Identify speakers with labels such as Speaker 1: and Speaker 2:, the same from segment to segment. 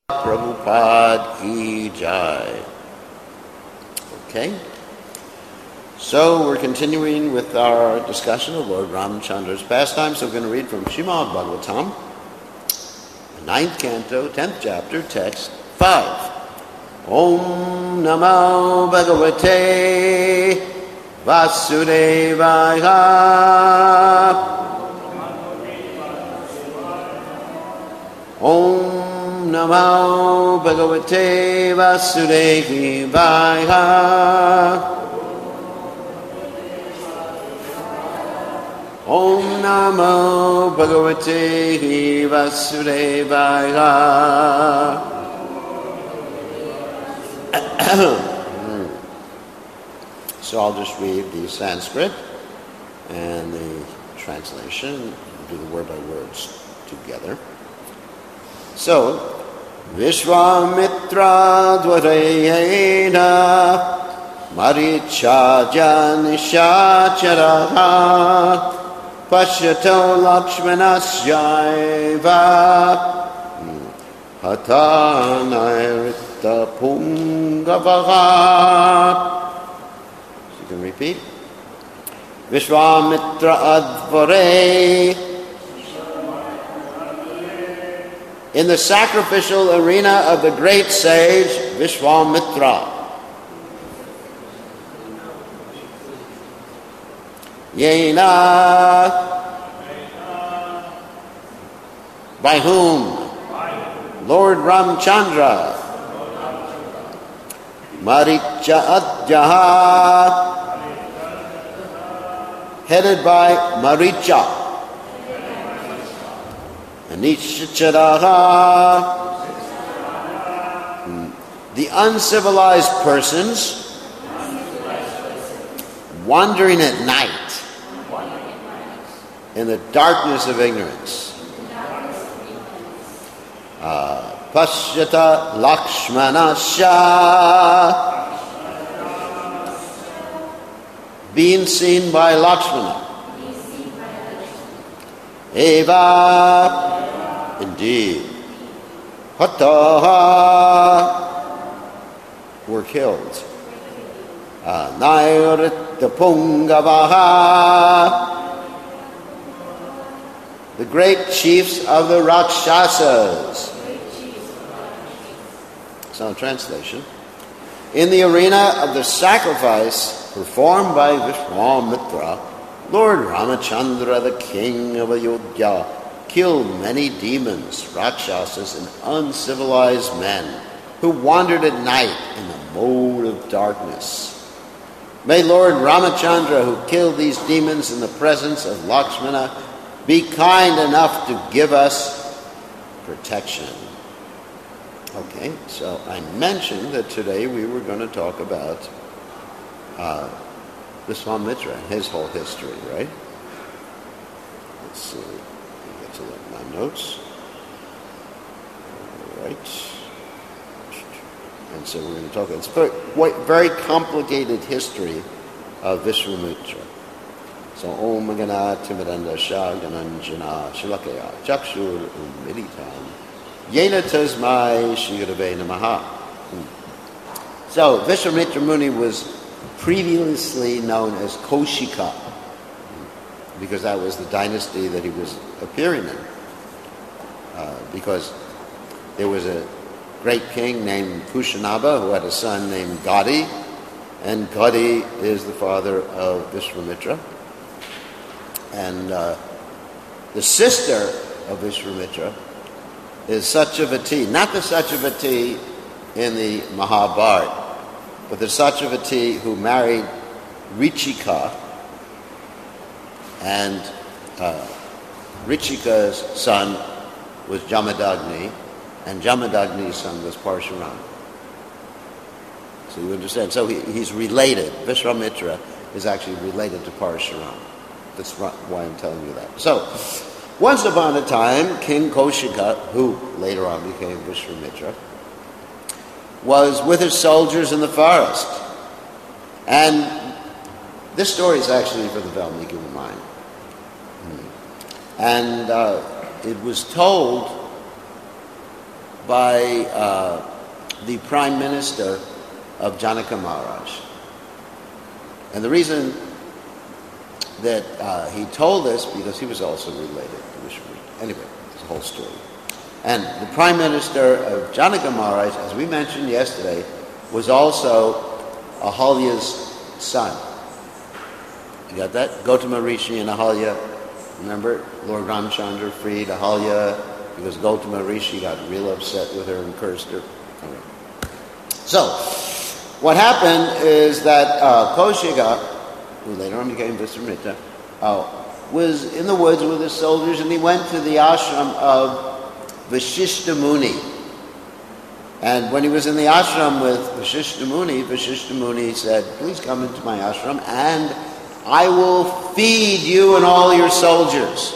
Speaker 1: Prabhupada ki jai. Okay. So we're continuing with our discussion of Lord Ramachandra's pastimes. So we're going to read from Srimad Bhagavatam, 9th canto, 10th chapter, text 5. Om Namo Bhagavate Vasudevaya. Om Namo Bhagavate Vasudevaya. Om Namo Bhagavate Vasudevaya. So I'll just read the Sanskrit and the translation, do the word by words together. So, Vishwamitra Dvarayena Marichaja Nishacharaha Pashyato Lakshmanasyaiva Hatanairita Pungavaha. So you can repeat. Vishwamitra Advare. In the sacrificial arena of the great sage Vishwamitra. Yena. By whom? Lord Ramachandra. Maricha Adjaha. Headed by Maricha. Nishacharaha, the uncivilized persons wandering at night in the darkness of ignorance. Pashyata Lakshmanasya, being seen by Lakshmana. Eva, indeed. Hataha, were killed. Nairita Pungavaha, the great chiefs of the Rakshasas. So, translation. In the arena of the sacrifice performed by Vishwamitra, Lord Ramachandra, the king of Ayodhya, killed many demons, Rakshasas, and uncivilized men who wandered at night in the mode of darkness. May Lord Ramachandra, who killed these demons in the presence of Lakshmana, be kind enough to give us protection. Okay, so I mentioned that today we were going to talk about Vishwamitra and his whole history, right? Let's see. Get to my notes. All right. And so we're going to talk about it's very complicated history of Vishwamitra. So Om Gana Timiranda Shah Gananjana Shilakaya Chakshur Umilitam Yena Tasmai Shirave Namaha. So Vishwamitra Muni was previously known as Kaushika, because that was the dynasty that he was appearing in. Because there was a great king named Pushanabha who had a son named Gadi, and Gadi is the father of Vishwamitra. And the sister of Vishwamitra is Satyavati, not the Satyavati in the Mahabharata, but the Satyavati who married Richika, and Richika's son was Jamadagni, and Jamadagni's son was Parshuram. So you understand? So he's related. Vishwamitra is actually related to Parshuram. That's why I'm telling you that. So, once upon a time, King Kaushika, who later on became Vishwamitra, was with his soldiers in the forest. And this story is actually for the Valmiki Ramayana. And it was told by the Prime Minister of Janaka Maharaj. And the reason that he told this, because he was also related to Vishwamitra. Anyway, it's a whole story. And the Prime Minister of Janaka Maharaj, as we mentioned yesterday, was also Ahalya's son. You got that? Gautama Rishi and Ahalya. Remember, Lord Ramchandra freed Ahalya because Gautama Rishi got real upset with her and cursed her. Okay. So, what happened is that Kaushika, who later on became Vishwamitra, was in the woods with his soldiers, and he went to the ashram of Vashishta Muni. And when he was in the ashram with Vashishta Muni said, "Please come into my ashram, and I will feed you and all your soldiers."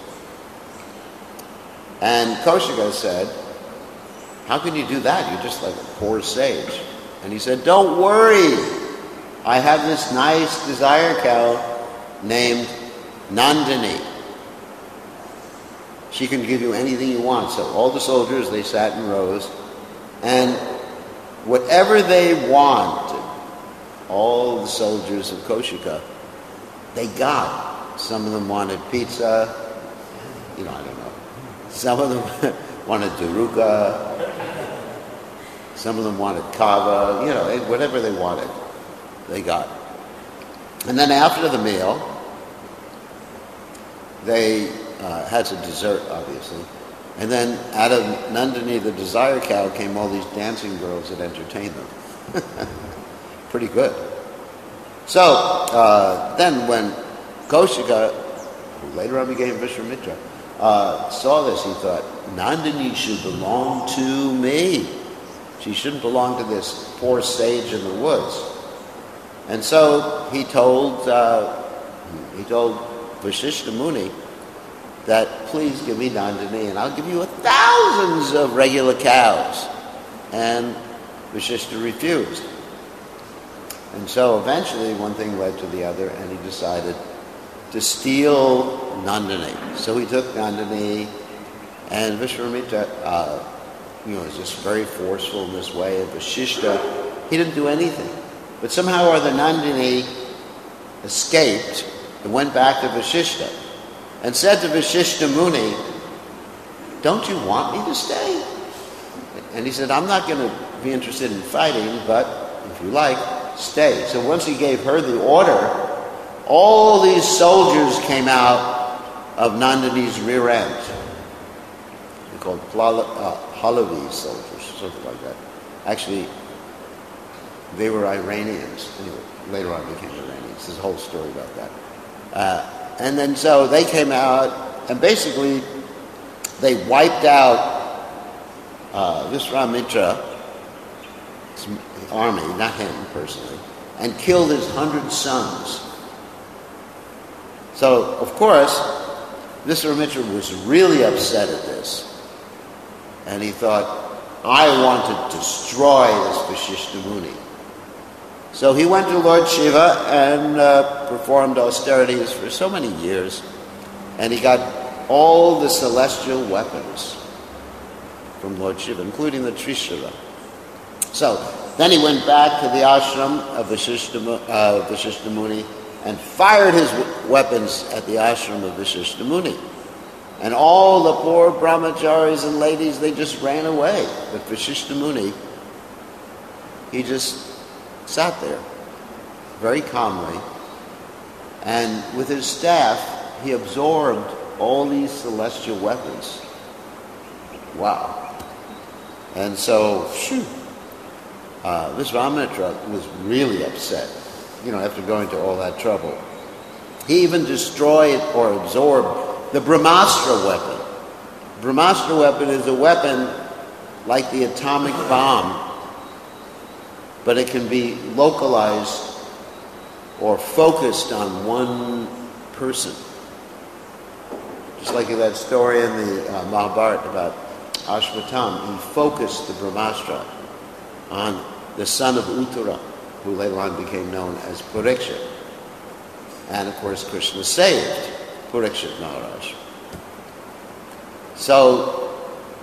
Speaker 1: And Kaushika said, "How can you do that? You're just like a poor sage." And he said, "Don't worry. I have this nice desire cow named Nandini. She can give you anything you want." So all the soldiers, they sat in rows, and whatever they wanted, all the soldiers of Kaushika, they got. Some of them wanted pizza, I don't know. Some of them wanted daruka. Some of them wanted kava, whatever they wanted, they got. And then after the meal, they had some dessert, obviously. And then out of Nandini, the desire cow, came all these dancing girls that entertained them. Pretty good. So then when Kaushika, who later on became Vishwamitra, saw this, he thought, Nandini should belong to me. She shouldn't belong to this poor sage in the woods. And so he told Vashishta Muni that, "Please give me Nandini and I'll give you thousands of regular cows." And Vashishta refused. And so eventually one thing led to the other, and he decided to steal Nandini. So he took Nandini, and Vishwamitra was just very forceful in this way. And Vashishta, he didn't do anything. But somehow or other Nandini escaped and went back to Vashishta and said to Vashishta Muni, "Don't you want me to stay?" And he said, "I'm not going to be interested in fighting, but if you like, stay." So once he gave her the order, all these soldiers came out of Nandini's rear end. They're called Pahlavi soldiers, something like that. Actually, they were Iranians. Anyway, later on became Iranians. There's a whole story about that. And then so they came out, and basically they wiped out Vishwamitra's army, not him personally, and killed his 100 sons. So, of course, Vishwamitra was really upset at this. And he thought, "I want to destroy this Vashishta Muni." So he went to Lord Shiva and performed austerities for so many years. And he got all the celestial weapons from Lord Shiva, including the Trishula. So then he went back to the ashram of Vashishta Muni and fired his weapons at the ashram of Vashishta Muni. And all the poor brahmacharis and ladies, they just ran away. But Vashishta Muni, he just sat there very calmly, and with his staff, he absorbed all these celestial weapons. Wow. And so, Vishwamitra was really upset, after going to all that trouble. He even destroyed or absorbed the Brahmastra weapon. Brahmastra weapon is a weapon like the atomic bomb, but it can be localized or focused on one person. Just like in that story in the Mahabharata about Ashwatthama, he focused the Brahmastra on the son of Uttara, who later on became known as Parikshit. And of course, Krishna saved Parikshit Maharaj. So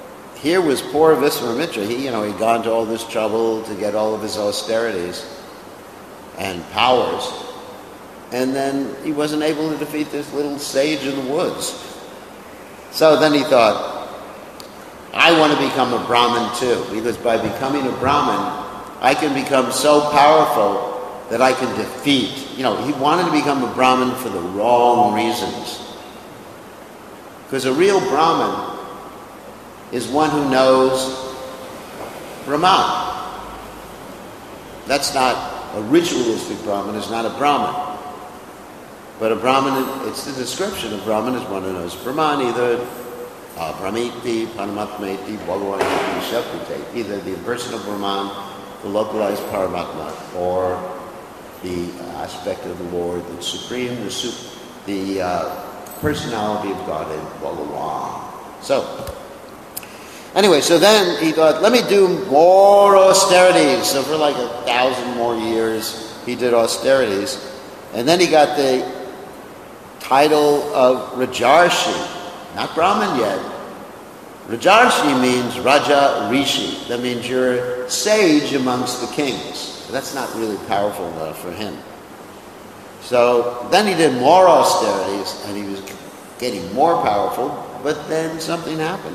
Speaker 1: here was poor Viswamitra. He'd gone to all this trouble to get all of his austerities and powers, and then he wasn't able to defeat this little sage in the woods. So then he thought, I want to become a Brahmin too, because by becoming a Brahmin, I can become so powerful that I can defeat. He wanted to become a Brahmin for the wrong reasons. Because a real Brahmin is one who knows Brahman. That's not a ritualistic Brahmin, is not a Brahmin. But a Brahmin, it's the description of Brahmin as one who knows Brahman, either Brahmiti, Paramatmeti, Bhagavaniti, Shakti, either the impersonal Brahman, the localized Paramatma, or the aspect of the Lord, the supreme, the personality of Godhead, Bhagavan. So, anyway, so then he thought, let me do more austerities. So for like 1,000 more years, he did austerities. And then he got the title of Rajarshi, not Brahmin yet. Rajarshi means Raja Rishi. That means you're a sage amongst the kings. That's not really powerful enough for him. So then he did more austerities, and he was getting more powerful, but then something happened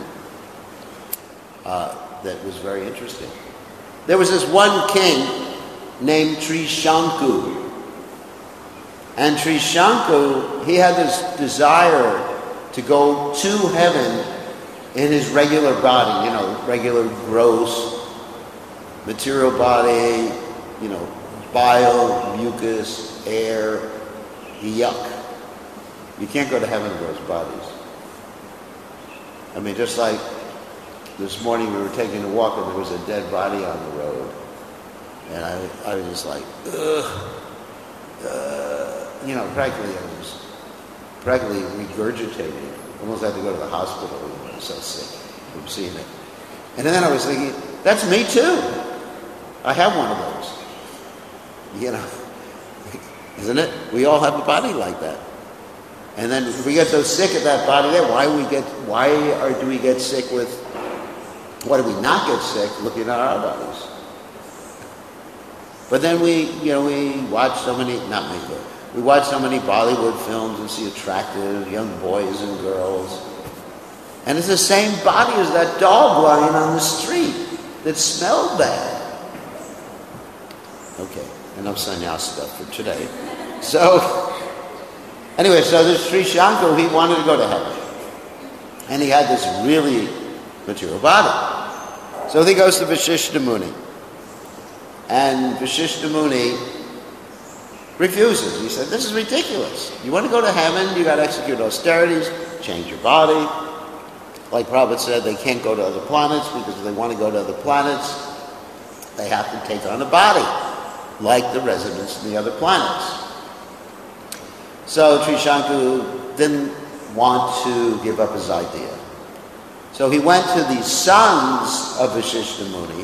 Speaker 1: that was very interesting. There was this one king named Trishanku. And Trishanku, he had this desire to go to heaven in his regular body, regular gross material body, bile, mucus, air, yuck. You can't go to heaven in those bodies. I mean, just like this morning we were taking a walk and there was a dead body on the road. And I was just like, practically regurgitating. Almost had to go to the hospital. I was so sick from seeing it. And then I was thinking, that's me too. I have one of those. Isn't it? We all have a body like that. And then if we get so sick at that body there, why do we get sick with, why do we not get sick looking at our bodies? But then we watch so many, we watch so many Bollywood films and see attractive young boys and girls. And it's the same body as that dog lying on the street that smelled bad. Okay, enough sannyas stuff for today. So, anyway, so this Sri Shankar, he wanted to go to heaven. And he had this really material body. So he goes to Vashishta Muni. And Vashishta Muni refuses. He said, this is ridiculous. You want to go to heaven, you got to execute austerities, change your body. Like Prabhupada said, they can't go to other planets because if they want to go to other planets, they have to take on a body, like the residents in the other planets. So Trishanku didn't want to give up his idea. So he went to the sons of Vashishta Muni,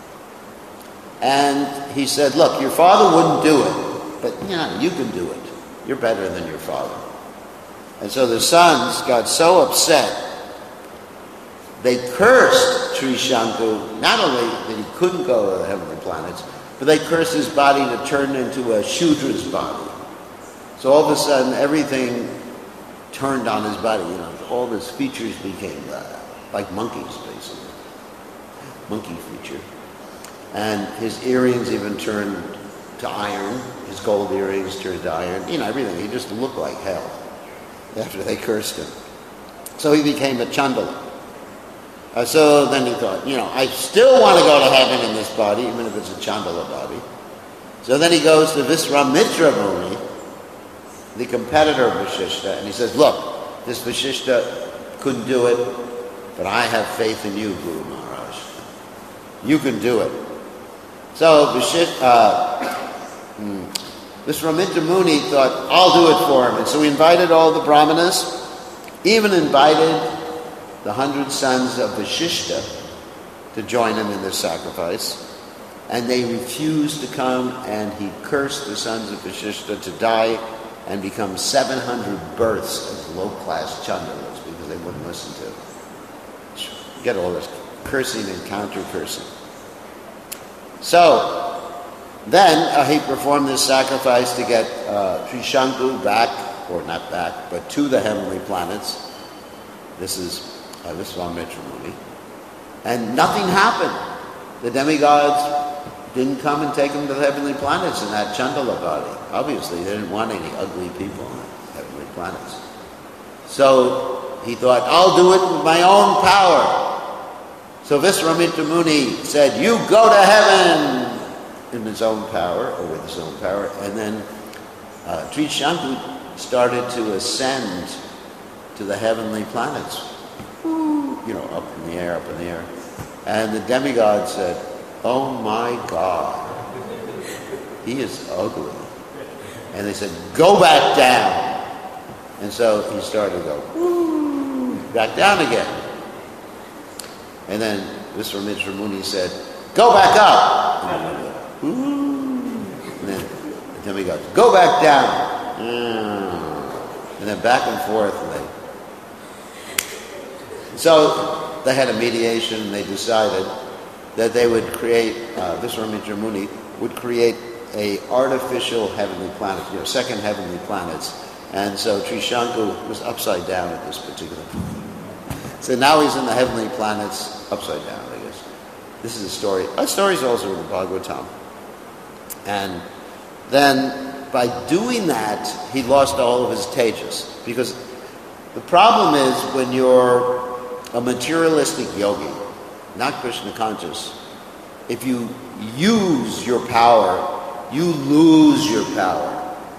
Speaker 1: and he said, look, your father wouldn't do it, but you can do it. You're better than your father. And so the sons got so upset, they cursed Trishanku, not only that he couldn't go to the heavenly planets, but they cursed his body to turn into a Shudra's body. So all of a sudden, everything turned on his body. All his features became like monkeys, basically. Monkey feature. And his earrings even turned to iron. His gold earrings turned to iron. Everything. He just looked like hell after they cursed him. So he became a Chandala. So then he thought, I still want to go to heaven in this body, even if it's a Chandala body. So then he goes to Viswamitra Muni, the competitor of Vashishta, and he says, look, this Vashishta couldn't do it, but I have faith in you, Guru Maharaj. You can do it. So Viswamitra Muni thought, I'll do it for him. And so he invited all the brahmanas, even invited the 100 sons of Vashishta to join him in this sacrifice. And they refused to come, and he cursed the sons of Vashishta to die and become 700 births as low-class Chandalas because they wouldn't listen to him. Get all this cursing and counter-cursing. So then he performed this sacrifice to get Trishanku back, or not back, but to the heavenly planets. This is Vishwamitra Muni. And nothing happened. The demigods didn't come and take him to the heavenly planets in that Chandala body. Obviously, they didn't want any ugly people on the heavenly planets. So he thought, I'll do it with my own power. So Vishwamitra Muni said, you go to heaven in his own power, or with his own power. And then Trishanku started to ascend to the heavenly planets. Up in the air. And the demigod said, oh my God, he is ugly. And they said, go back down. And so he started to go, back down again. And then Vishwamitra Muni said, go back up. And then the demigod, go back down. And then back and forth. So they had a mediation, and they decided that they would create, Vishwamitra Muni would create a artificial heavenly planet, second heavenly planets. And so Trishanku was upside down at this particular point. So now he's in the heavenly planets, upside down, I guess. This is a story. Our story is also in the Bhagavatam. And then by doing that, he lost all of his tejas. Because the problem is when you're a materialistic yogi, not Krishna conscious, if you use your power, you lose your power.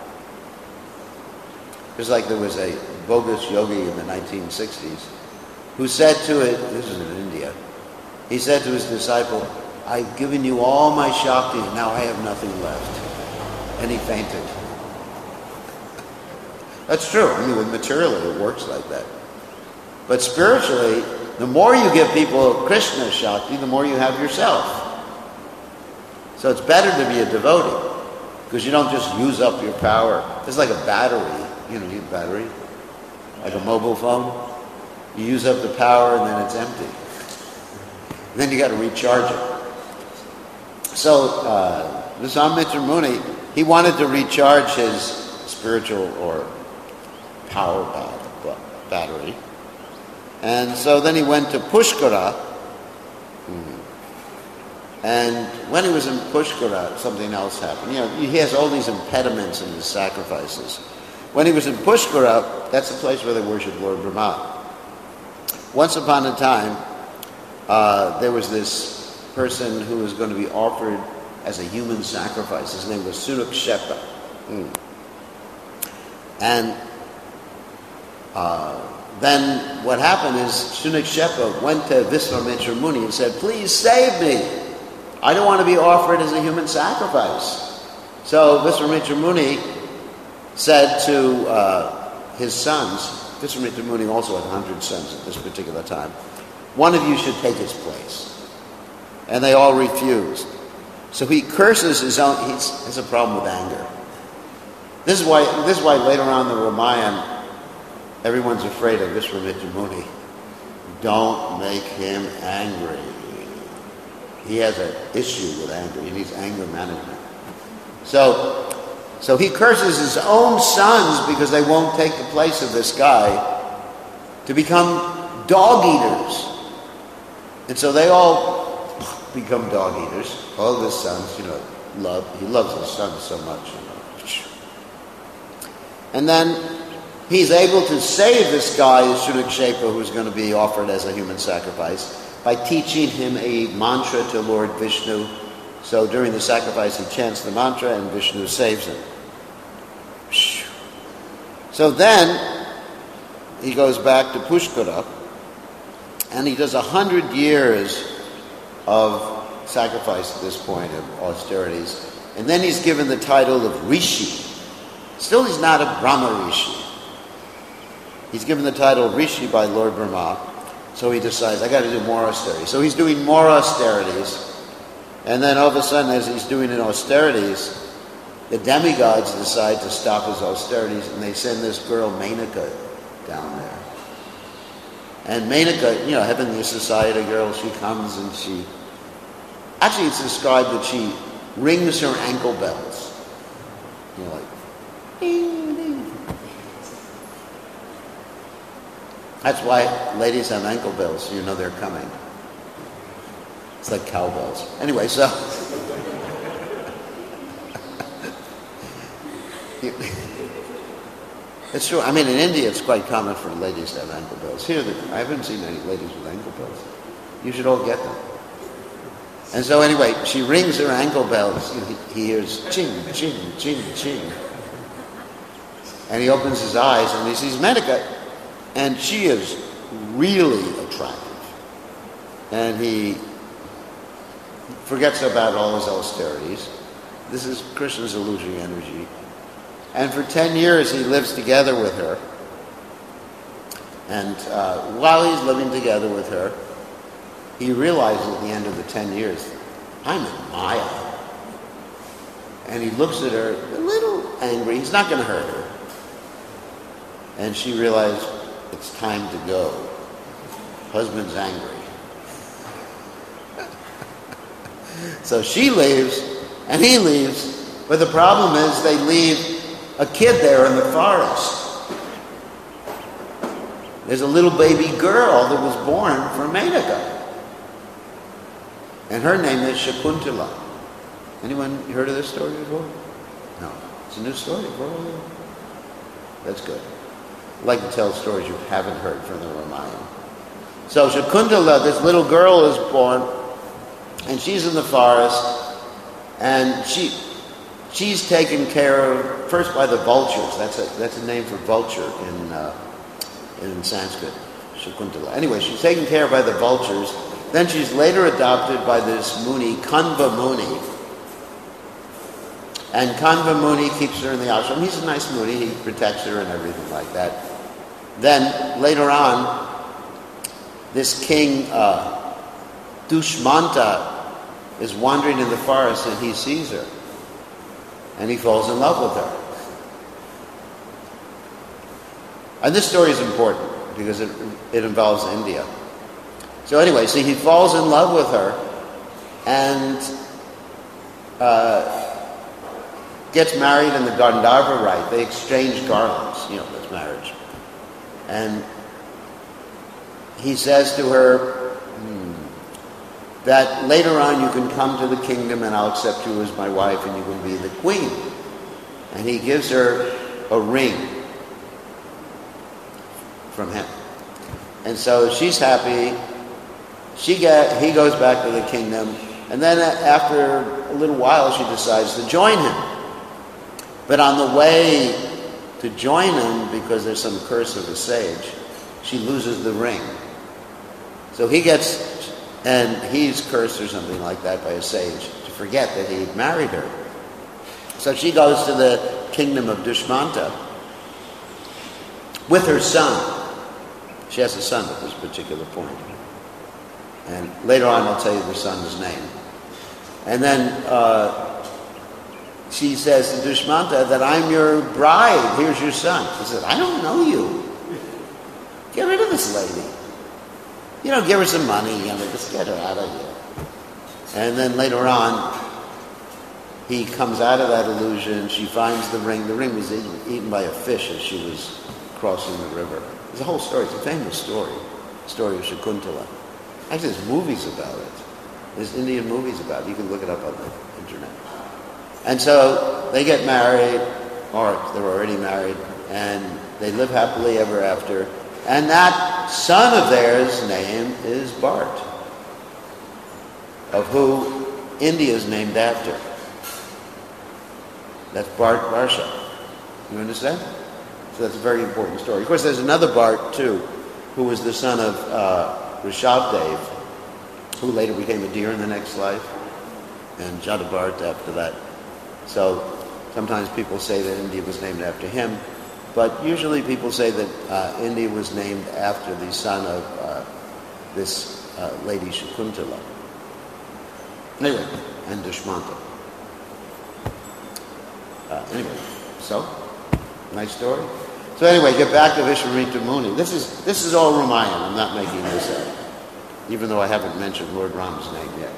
Speaker 1: It's like there was a bogus yogi in the 1960s who said to it, this is in India, he said to his disciple, I've given you all my Shakti, and now I have nothing left. And he fainted. That's true. I mean, with materially, it works like that. But spiritually, the more you give people Krishna Shakti, the more you have yourself. So it's better to be a devotee, because you don't just use up your power. It's like a battery. You need a battery, like a mobile phone. You use up the power and then it's empty. And then you got to recharge it. So Vishwamitra Muni, he wanted to recharge his spiritual or power battery. And so then he went to Pushkara. And when he was in Pushkara, something else happened. He has all these impediments in his sacrifices. When he was in Pushkara, that's the place where they worship Lord Brahma. Once upon a time, there was this person who was going to be offered as a human sacrifice. His name was Sunakshepa. And then what happened is Sunakshepa went to Vishwamitra Muni and said, please save me. I don't want to be offered as a human sacrifice. So Vishwamitra Muni said to his sons, Vishwamitra Muni also had 100 sons at this particular time, one of you should take his place. And they all refused. So he curses his own, he has a problem with anger. This is why later on in the Ramayana, everyone's afraid of Vishwamitra Muni. Don't make him angry. He has an issue with anger. He needs anger management. So he curses his own sons because they won't take the place of this guy to become dog eaters. And so they all become dog eaters. All of his sons, he loves his sons so much. And then he's able to save this guy, Sunakshepa, who's going to be offered as a human sacrifice, by teaching him a mantra to Lord Vishnu. So during the sacrifice, he chants the mantra and Vishnu saves him. So then he goes back to Pushkara and he does 100 years of sacrifice at this point, of austerities. And then he's given the title of Rishi. Still, he's not a Brahma Rishi. He's given the title Rishi by Lord Brahma. So he decides, I got to do more austerities. So he's doing more austerities. And then all of a sudden, as he's doing in austerities, the demigods decide to stop his austerities, and they send this girl, Menaka, down there. And Menaka, Heavenly Society girl, she comes and she... Actually, it's described that she rings her ankle bells. Like... Ding, ding. That's why ladies have ankle bells, so you know they're coming. It's like cowbells. Anyway, so... It's true. I mean, in India, it's quite common for ladies to have ankle bells. Here, I haven't seen any ladies with ankle bells. You should all get them. And so anyway, she rings her ankle bells. He hears ching, ching, ching, ching. And he opens his eyes and he sees Menaka. And she is really attractive. And he forgets about all his austerities. This is Krishna's illusory energy. And for 10 years he lives together with her. And while he's living together with her, he realizes at the end of the 10 years, I'm in Maya. And he looks at her a little angry. He's not going to hurt her. And she realized it's time to go. Husband's angry. So she leaves and he leaves. But the problem is they leave a kid there in the forest. There's a little baby girl that was born from Menaka. And her name is Shakuntala. Anyone heard of this story before? No. It's a new story for all of you. That's good. I like to tell stories you haven't heard from the Ramayana. So Shakuntala, this little girl is born, and she's in the forest, and she's taken care of first by the vultures. That's a name for vulture in Sanskrit, Shakuntala. Anyway, she's taken care of by the vultures. Then she's later adopted by this Muni, Kanva Muni. And Kanva Muni keeps her in the ashram. He's a nice Muni. He protects her and everything like that. Then later on, this king Dushmanta is wandering in the forest and he sees her. And he falls in love with her. And this story is important because it involves India. So anyway, see, he falls in love with her and gets married in the Gandharva rite. They exchange garlands, that's marriage. And he says to her that later on you can come to the kingdom and I'll accept you as my wife and you can be the queen. And he gives her a ring from him. And so she's happy. He goes back to the kingdom. And then after a little while she decides to join him. But on the way to join him, because there's some curse of a sage, she loses the ring. So he's cursed or something like that by a sage to forget that he married her. So she goes to the kingdom of Dushmanta with her son. She has a son at this particular point. And later on I'll tell you the son's name. And then she says to Dushmanta that I'm your bride. Here's your son. He says, I don't know you. Get rid of this lady. Give her some money. Just get her out of here. And then later on, he comes out of that illusion. She finds the ring. The ring was eaten by a fish as she was crossing the river. There's a whole story. It's a famous story. The story of Shakuntala. Actually, there's movies about it. There's Indian movies about it. You can look it up on the internet. And so they get married, or they're already married, and they live happily ever after. And that son of theirs' name is Bart, of who India is named after. That's Bart Barsha. You understand? So that's a very important story. Of course, there's another Bart, too, who was the son of Rishabdev, who later became a deer in the next life, and Jadabart after that. So sometimes people say that India was named after him, but usually people say that India was named after the son of this lady Shakuntala. Anyway, and Dushmanta. Anyway, so, nice story. So anyway, get back to Vishwamitra Muni. This is all Ramayana. I'm not making this up, even though I haven't mentioned Lord Rama's name yet.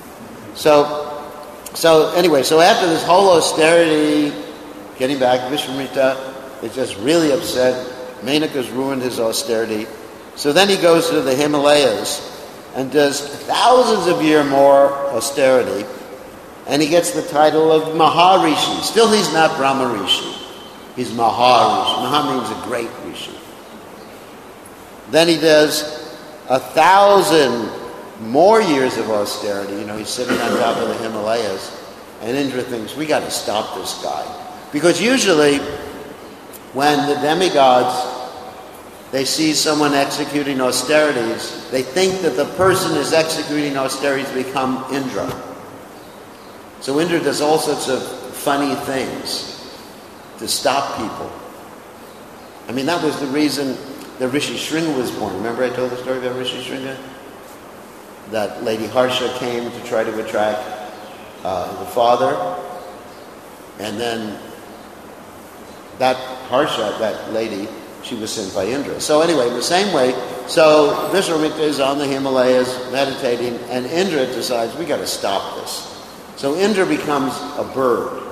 Speaker 1: So anyway, so after this whole austerity, getting back, Vishwamitra is just really upset. Menaka's ruined his austerity. So then he goes to the Himalayas and does thousands of years more austerity, and he gets the title of Maharishi. Still, he's not Brahma Rishi. He's Maharishi. Maha means a great Rishi. Then he does 1,000 more years of austerity. You know, he's sitting on top of the Himalayas, and Indra thinks, we got to stop this guy. Because usually, when the demigods, they see someone executing austerities, they think that the person is executing austerities become Indra. So Indra does all sorts of funny things to stop people. I mean, that was the reason that Rishi Shringa was born. Remember I told the story about Rishi Shringa? That Lady Harsha came to try to attract the father, and then that Harsha, that lady, she was sent by Indra. So anyway, in the same way, so Vishwamitra is on the Himalayas meditating, and Indra decides, we got to stop this. So Indra becomes a bird.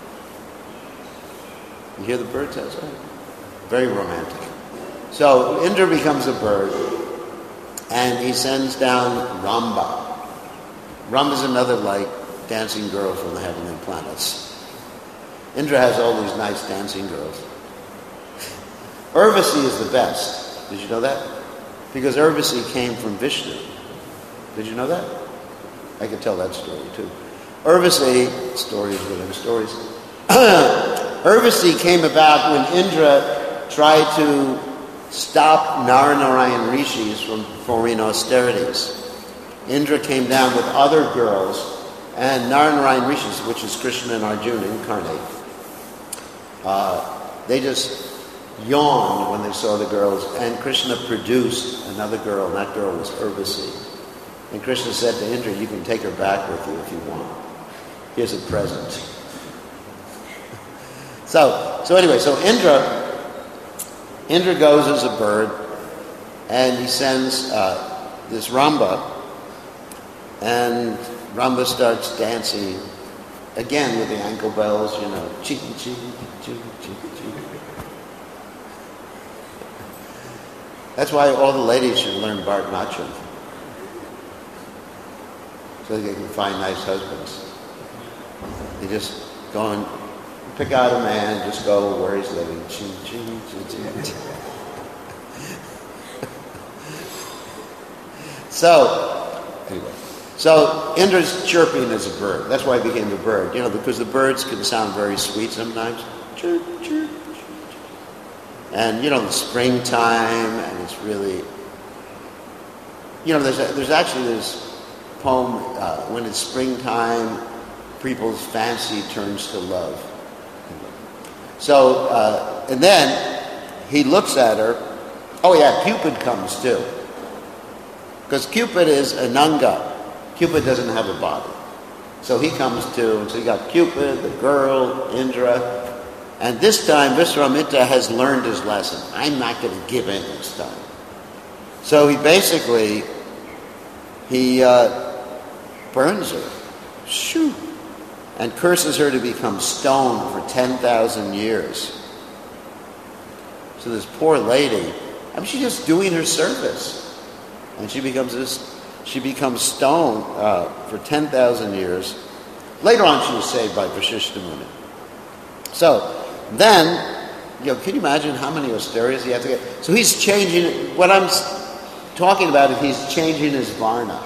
Speaker 1: You hear the birds outside? Very romantic. So Indra becomes a bird, and he sends down Ramba. Ramba's another like dancing girl from the heavenly planets. Indra has all these nice dancing girls. Urvasi is the best. Did you know that? Because Urvasi came from Vishnu. Did you know that? I could tell that story too. Urvasi, stories within stories. Urvasi came about when Indra tried to stop Narayan Rishis from performing austerities. Indra came down with other girls, and Narayan Rishis, which is Krishna and Arjuna incarnate, they just yawned when they saw the girls, and Krishna produced another girl, and that girl was Urvasi. And Krishna said to Indra, you can take her back with you if you want. Here's a present. So anyway, so Indra goes as a bird, and he sends this Ramba, and Ramba starts dancing again with the ankle bells, you know, ching, ching, ching, ching, ching. That's why all the ladies should learn Bharatanatyam, so they can find nice husbands. They just go and pick out a man, just go where he's living. Ching, ching, ching, ching, ching. So Indra's chirping as a bird. That's why he became a bird. You know, because the birds can sound very sweet sometimes. Chirp, chirp. And you know, the springtime, and it's really, you know, there's actually this poem, when it's springtime, people's fancy turns to love. So, and then he looks at her. Oh yeah, Cupid comes too. Because Cupid is Ananga. Cupid doesn't have a body. So he comes too. And so you got Cupid, the girl, Indra. And this time, Vishwamitra has learned his lesson. I'm not going to give in this time. So he basically, burns her. Shoo! And curses her to become stone for 10,000 years. So this poor lady, I mean, she's just doing her service. And she becomes stone for 10,000 years. Later on, she was saved by Vasishtha Muni. So then, you know, can you imagine how many austerities he had to get? So he's changing, what I'm talking about is he's changing his varna.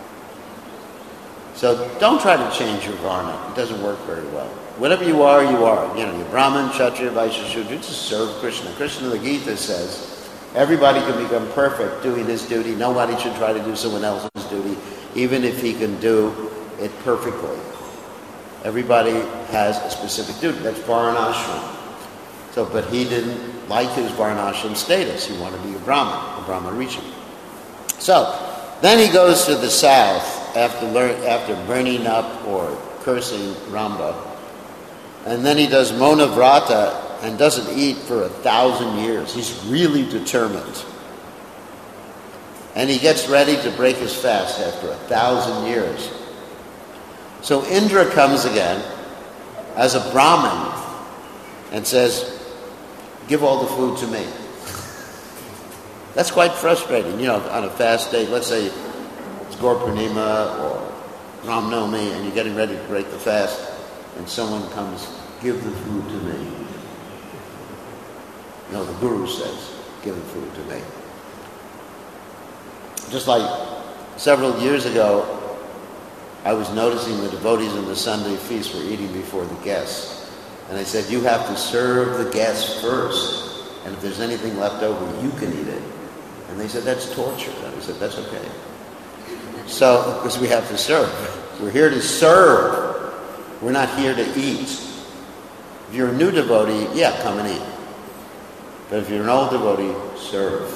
Speaker 1: So don't try to change your varna. It doesn't work very well. Whatever you are, you are. You know, you're Brahmin, Kshatriya, Vaishya, Shudra. You just serve Krishna. Krishna in the Gita says, everybody can become perfect doing his duty. Nobody should try to do someone else's duty, even if he can do it perfectly. Everybody has a specific duty. That's Varnashram. So, but he didn't like his Varnashram status. He wanted to be a Brahma Rishi. So, then he goes to the south after burning up or cursing Ramba. And then he does Mona Vrata and doesn't eat for 1,000 years. He's really determined. And he gets ready to break his fast after 1,000 years. So Indra comes again as a Brahmin and says, give all the food to me. That's quite frustrating, on a fast day. Let's say it's Gaur Purnima or Ram Navami, and you're getting ready to break the fast, and someone comes, give the food to me. No, the Guru says, give the food to me. Just like several years ago, I was noticing the devotees in the Sunday feast were eating before the guests. And I said, you have to serve the guests first. And if there's anything left over, you can eat it. And they said, that's torture. And I said, that's okay. So, because we have to serve. We're here to serve. We're not here to eat. If you're a new devotee, yeah, come and eat. But if you're an old devotee, serve.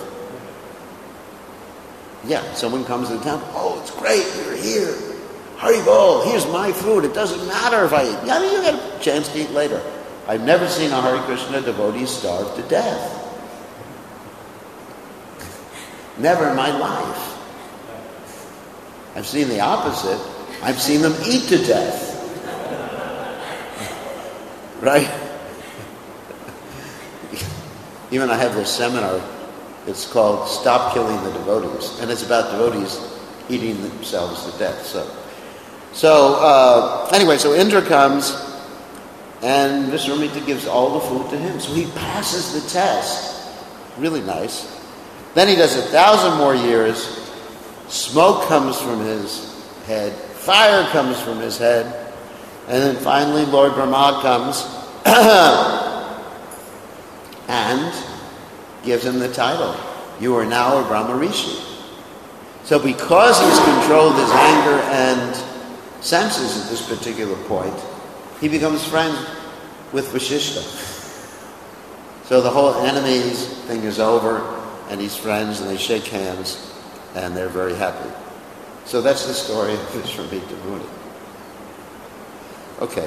Speaker 1: Yeah, someone comes to the temple, oh, it's great, you're here. Haribol, here's my food. It doesn't matter if I eat. Yeah, you get a chance to eat later. I've never seen a Hare Krishna devotee starve to death. Never in my life. I've seen the opposite. I've seen them eat to death. Right? Even I have this seminar, it's called Stop Killing the Devotees. And it's about devotees eating themselves to death. So Indra comes, and Vishwamitra gives all the food to him. So he passes the test. Really nice. Then he does 1,000 more years. Smoke comes from his head. Fire comes from his head. And then finally Lord Brahma comes and gives him the title. You are now a Brahma Rishi. So because he's controlled his anger and senses at this particular point, he becomes friends with Vasishtha. So the whole enemies thing is over, and he's friends, and they shake hands, and they're very happy. So that's the story of Vishwamitra Muni. Okay.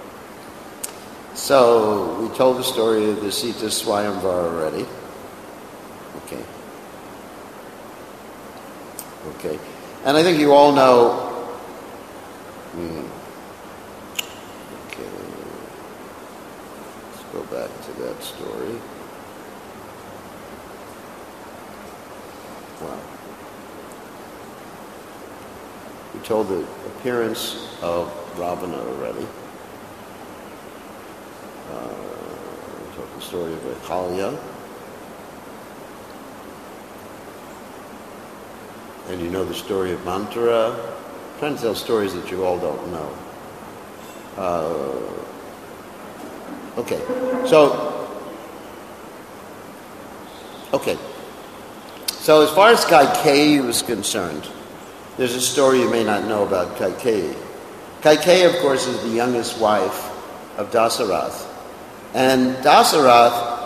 Speaker 1: So we told the story of the Sita Swayamvar already. Okay. And I think you all know. Okay. Let's go back to that story. Wow. We told the appearance of Ravana already. We told the story of Ahalya. And you know the story of Manthara. I'm trying to tell stories that you all don't know. Okay. So as far as Kaikeyi was concerned, there's a story you may not know about Kaikeyi. Kaikeyi, of course, is the youngest wife of Dasarath. And Dasarath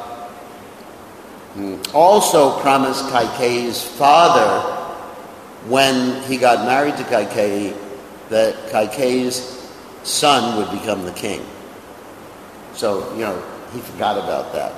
Speaker 1: also promised Kaikeyi's father, when he got married to Kaikeyi, that Kaikeyi's son would become the king. So, he forgot about that.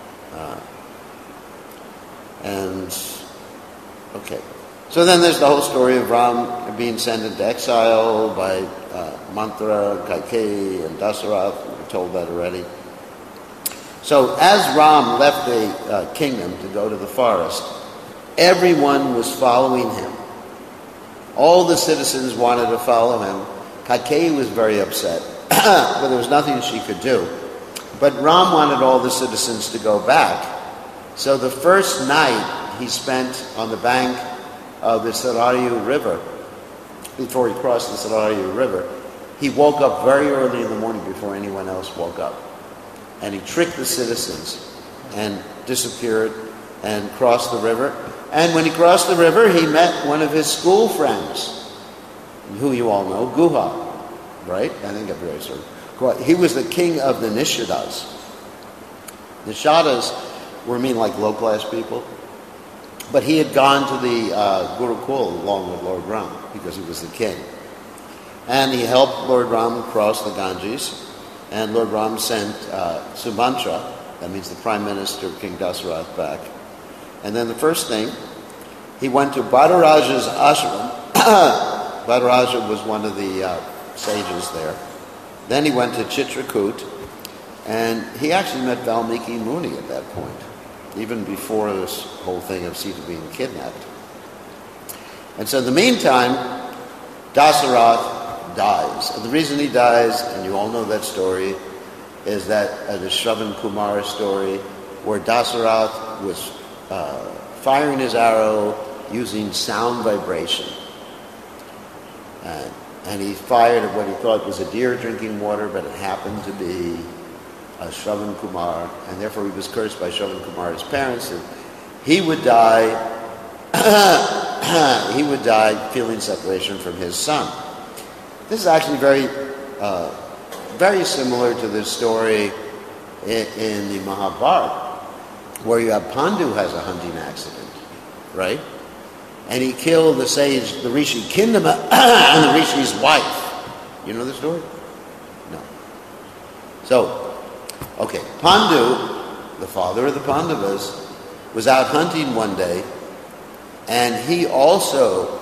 Speaker 1: So then there's the whole story of Ram being sent into exile by Manthara, Kaikeyi, and Dasarath. We told that already. So as Ram left the kingdom to go to the forest, everyone was following him. All the citizens wanted to follow him. Kaikeyi was very upset, but there was nothing she could do. But Ram wanted all the citizens to go back. So the first night he spent on the bank of the Sarayu River, before he crossed the Sarayu River, he woke up very early in the morning before anyone else woke up. And he tricked the citizens and disappeared and crossed the river. And when he crossed the river, he met one of his school friends, who you all know, Guha, right? I think I'm very certain. He was the king of the Nishadas. Nishadas were like low-class people. But he had gone to the Gurukul along with Lord Ram, because he was the king. And he helped Lord Ram cross the Ganges. And Lord Ram sent Subhadra That means the prime minister, King Dasarath, back. And then the first thing, he went to Bhattaraja's ashram. Bhattaraja was one of the sages there. Then he went to Chitrakoot, and he actually met Valmiki Muni at that point, even before this whole thing of Sita being kidnapped. And so in the meantime, Dasarath dies. And the reason he dies, and you all know that story, is that the Shravan Kumar story, where Dasarath was firing his arrow using sound vibration. And he fired at what he thought was a deer drinking water, but it happened to be Shravan Kumar, and therefore he was cursed by Shravan Kumar's parents, and he would die. He would die feeling separation from his son. This is actually very similar to the story in the Mahabharata, where you have Pandu has a hunting accident, right? And he killed the sage, the Rishi Kindama, and the Rishi's wife. You know the story? No. So, okay, Pandu, the father of the Pandavas, was out hunting one day, and he also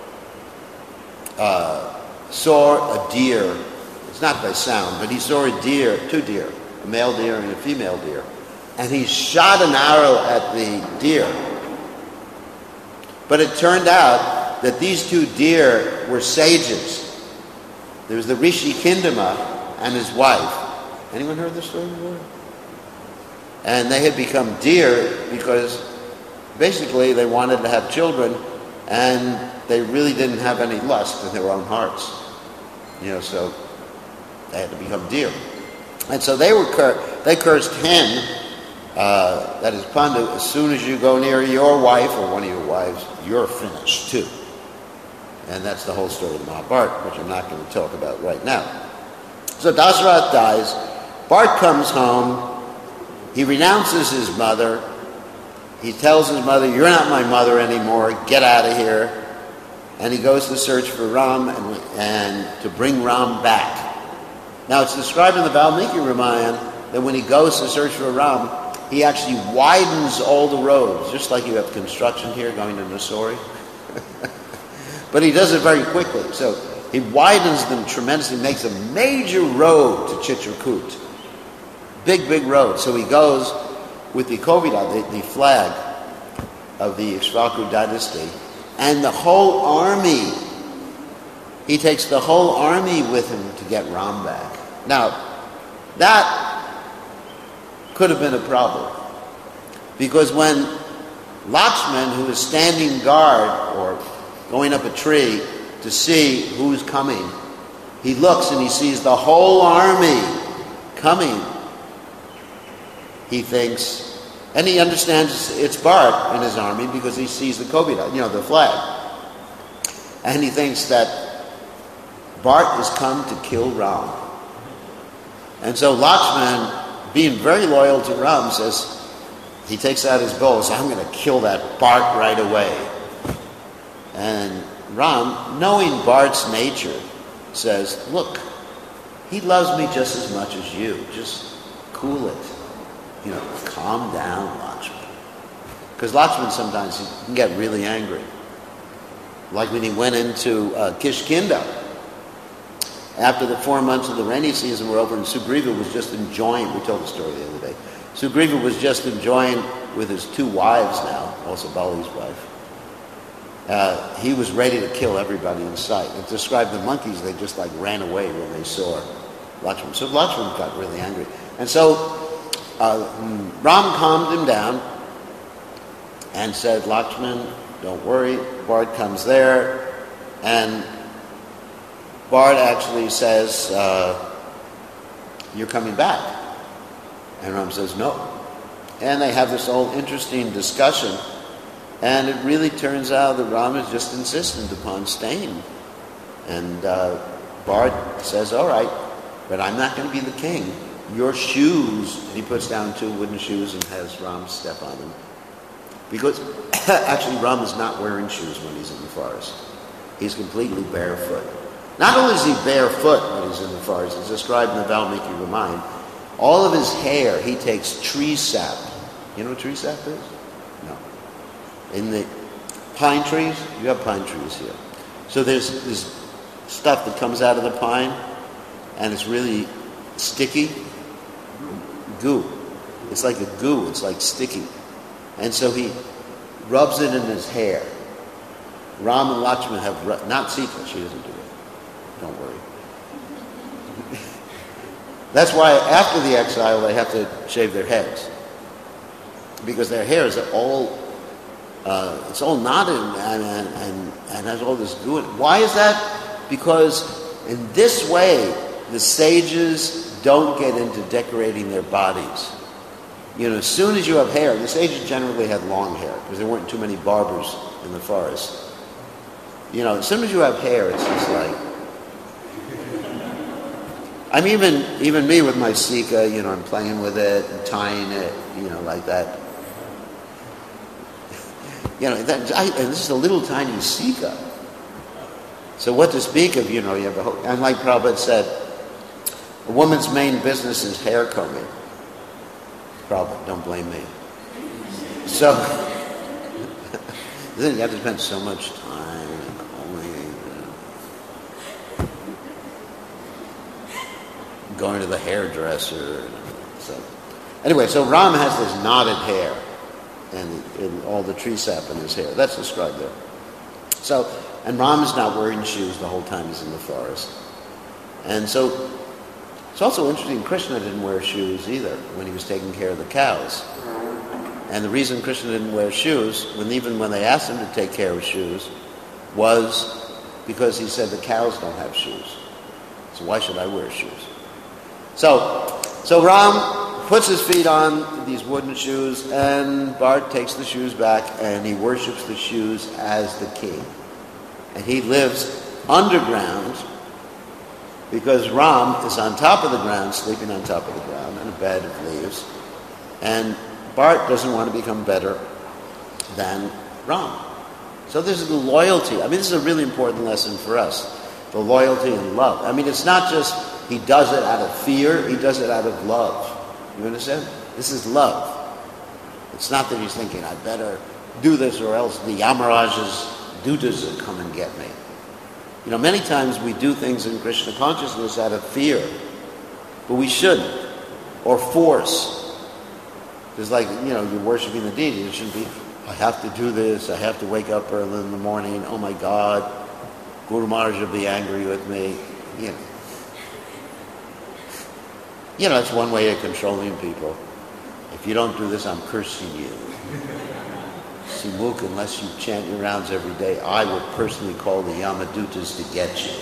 Speaker 1: saw a deer. It's not by sound, but he saw a deer, two deer, a male deer and a female deer. And he shot an arrow at the deer. But it turned out that these two deer were sages. There was the Rishi Kindama and his wife. Anyone heard this story before? And they had become deer because basically they wanted to have children, and they really didn't have any lust in their own hearts. So they had to become deer. And so they cursed him, that is Pandu, as soon as you go near your wife or one of your wives, you're finished too. And that's the whole story of the Mahabharata, which I'm not going to talk about right now. So Dasarath dies. Bharat comes home. He renounces his mother. He tells his mother, "You're not my mother anymore. Get out of here." And he goes to search for Ram and to bring Ram back. Now it's described in the Valmiki Ramayana that when he goes to search for Ram, he actually widens all the roads, just like you have construction here going to Nassori. But he does it very quickly. So he widens them tremendously, makes a major road to Chitrakoot. Big road. So he goes with the Kovida, the flag of the Ikshvaku dynasty, and the whole army. He takes the whole army with him to get Ram back. Now, that could have been a problem, because when Lakshman, who is standing guard or going up a tree to see who's coming, he looks and he sees the whole army coming. He thinks, and he understands it's Bharat in his army because he sees the Kovida, the flag. And he thinks that Bharat has come to kill Ram. And so Lakshman, being very loyal to Ram, says, he takes out his bow and says, "I'm going to kill that Bharat right away." And Ram, knowing Bharat's nature, says, "Look, he loves me just as much as you. Just cool it. Calm down, Lakshman." Because Lakshman sometimes he can get really angry. Like when he went into Kishkinda. After the 4 months of the rainy season were over, and Sugriva was just enjoying, we told the story the other day, Sugriva was just enjoying with his two wives now, also Bali's wife. He was ready to kill everybody in sight. It described the monkeys, they just ran away when they saw Lakshman. So Lakshman got really angry. And so Ram calmed him down and said, "Lakshman, don't worry." Bharat comes there, and Bharat actually says, "You're coming back." And Ram says, "No." And they have this whole interesting discussion, and it really turns out that Ram is just insistent upon staying. And Bharat says, "All right, but I'm not going to be the king. Your shoes," and he puts down 2 wooden shoes and has Ram step on them. Because actually Ram is not wearing shoes when he's in the forest. He's completely barefoot. Not only is he barefoot when he's in the forest, it's described in the Valmiki Ramayana, All of his hair, he takes tree sap. You know what tree sap is? No. In the pine trees, you have pine trees here. So there's this stuff that comes out of the pine, and it's really sticky. Goo. It's like a goo. It's like sticky. And so he rubs it in his hair. Ram and Lakshman have, not Sita, she doesn't do it. Don't worry. That's why after the exile they have to shave their heads. Because their hair is all, it's all knotted and has all this goo in it. Why is that? Because in this way, the sages don't get into decorating their bodies. You know, as soon as you have hair, the sages generally had long hair because there weren't too many barbers in the forest. You know, as soon as you have hair, it's just like, I'm even me with my sika, you know, I'm playing with it and tying it, you know, like that. You know, and this is a little tiny sika. So what to speak of, you know, you have a whole, and like Prabhupada said, a woman's main business is hair combing. Prabhupada, don't blame me. So, then you have to spend so much time combing, going to the hairdresser. So, anyway, so Ram has this knotted hair and all the tree sap in his hair. That's described there. So, and Ram is not wearing shoes the whole time he's in the forest. And so, it's also interesting, Krishna didn't wear shoes either when he was taking care of the cows. And the reason Krishna didn't wear shoes, even when they asked him to take care of shoes, was because he said the cows don't have shoes. So why should I wear shoes? So Ram puts his feet on these wooden shoes, and Bart takes the shoes back, and he worships the shoes as the king. And he lives underground, because Ram is on top of the ground, sleeping on top of the ground in a bed of leaves. And Bart doesn't want to become better than Ram. So this is the loyalty. I mean, this is a really important lesson for us. The loyalty and love. I mean, it's not just he does it out of fear, he does it out of love. You understand? This is love. It's not that he's thinking, I better do this or else the Yamaraj's dutas will come and get me. You know, many times we do things in Krishna consciousness out of fear, but we shouldn't, or force. It's like, you know, you're worshiping the deity. It shouldn't be, I have to do this, I have to wake up early in the morning, oh my God, Guru Maharaj will be angry with me. You know, that's one way of controlling people. If you don't do this, I'm cursing you. Simuk, unless you chant your rounds every day, I will personally call the Yamadutas to get you.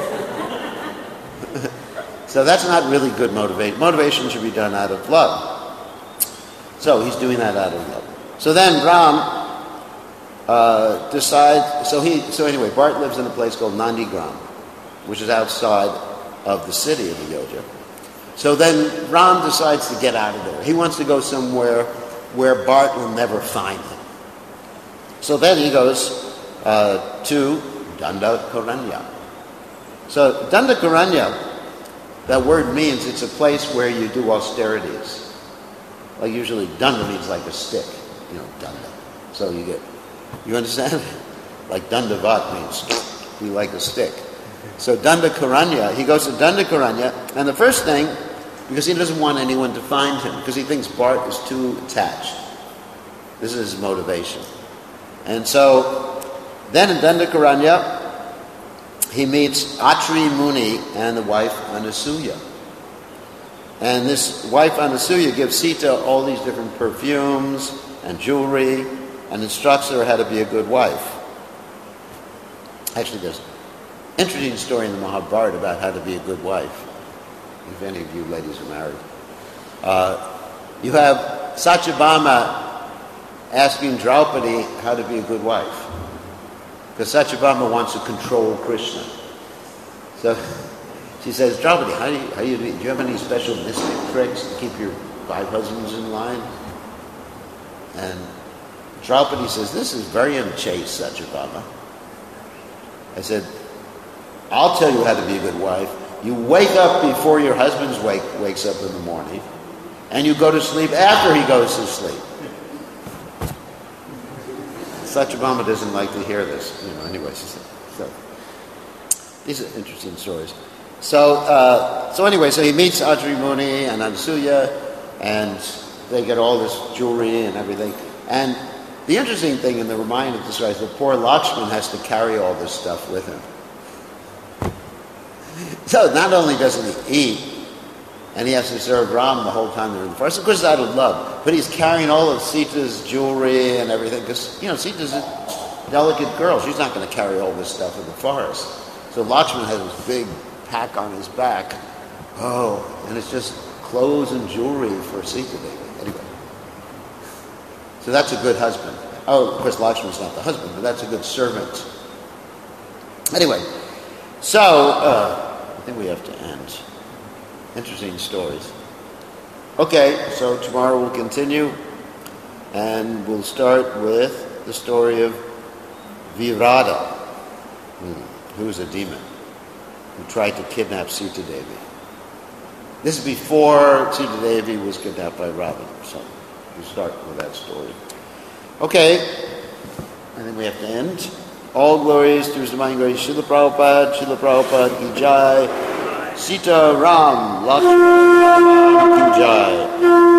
Speaker 1: So that's not really good motivation. Motivation should be done out of love. So he's doing that out of love. So then Ram decides, so anyway, Bart lives in a place called Nandigram, which is outside of the city of Ayodhya. So then Ram decides to get out of there. He wants to go somewhere where Bart will never find him. So then he goes to Dandakaranya. So Dandakaranya, that word means it's a place where you do austerities. Like usually Danda means like a stick, you know, Danda. So you understand? Like Dandavat means be like a stick. So Dandakaranya, he goes to Dandakaranya, and the first thing, because he doesn't want anyone to find him, because he thinks Bart is too attached. This is his motivation. And so, then in Dandakaranya, he meets Atri Muni and the wife Anasuya. And this wife Anasuya gives Sita all these different perfumes and jewelry and instructs her how to be a good wife. Actually, there's an interesting story in the Mahabharata about how to be a good wife, if any of you ladies are married. You have Satyabhama asking Draupadi how to be a good wife. Because Satyabhama wants to control Krishna. So she says, Draupadi, how do you do you have any special mystic tricks to keep your 5 husbands in line? And Draupadi says, this is very unchaste, Satyabhama. I said, I'll tell you how to be a good wife. You wake up before your husband wakes up in the morning, and you go to sleep after he goes to sleep. Satyabhama doesn't like to hear this, anyways. So these are interesting stories. So anyway, so he meets Atri Muni and Anasuya, and they get all this jewelry and everything. And the interesting thing in the Ramayana describes the poor Lakshman has to carry all this stuff with him. So not only doesn't he eat, and he has to serve Ram the whole time they're in the forest, of course out of love, but he's carrying all of Sita's jewelry and everything, because, Sita's a delicate girl. She's not going to carry all this stuff in the forest. So Lakshman has this big pack on his back. Oh, and it's just clothes and jewelry for Sita Devi. Anyway. So that's a good husband. Oh, of course, Lakshman's not the husband, but that's a good servant. Anyway, so I think we have to end. Interesting stories. Okay, so tomorrow we'll continue, and we'll start with the story of Virada, who was a demon, who tried to kidnap Sita Devi. This is before Sita Devi was kidnapped by Ravana, so we'll start with that story. Okay, I think we have to end. All glories to His Divine Grace, Srila Prabhupada Ki Jai, Sita Ram, Lakshmana Ki Jai.